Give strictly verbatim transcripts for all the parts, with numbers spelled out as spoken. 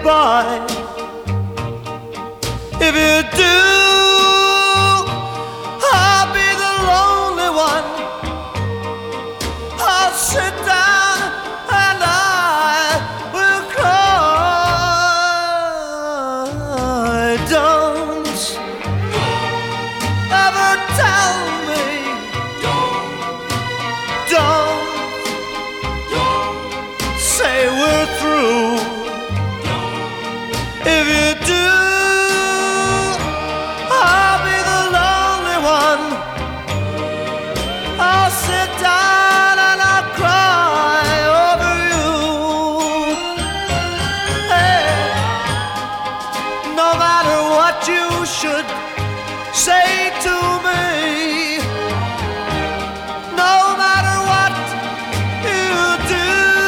goodbye. If you do, I'll be the lonely one. I'll sit down and I will cry. Don't ever tell me. Don't say we're through. If you do, I'll be the lonely one. I'll sit down and I'll cry over you. Hey, no matter what you should say to me, no matter what you do,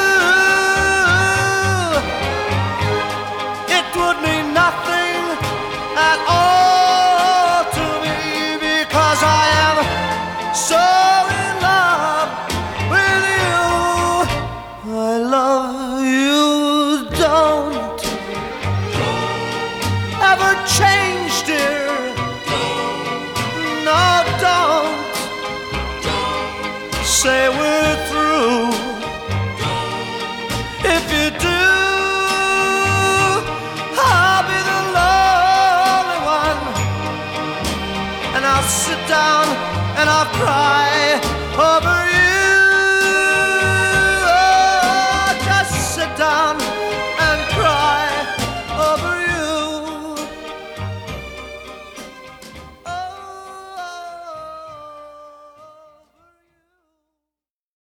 it would mean nothing at all to me, because I am so in love with you. I love you. Don't ever change, dear. No, don't say we're through. If you do, I'll be the lonely one, and I'll sit down and I'll cry over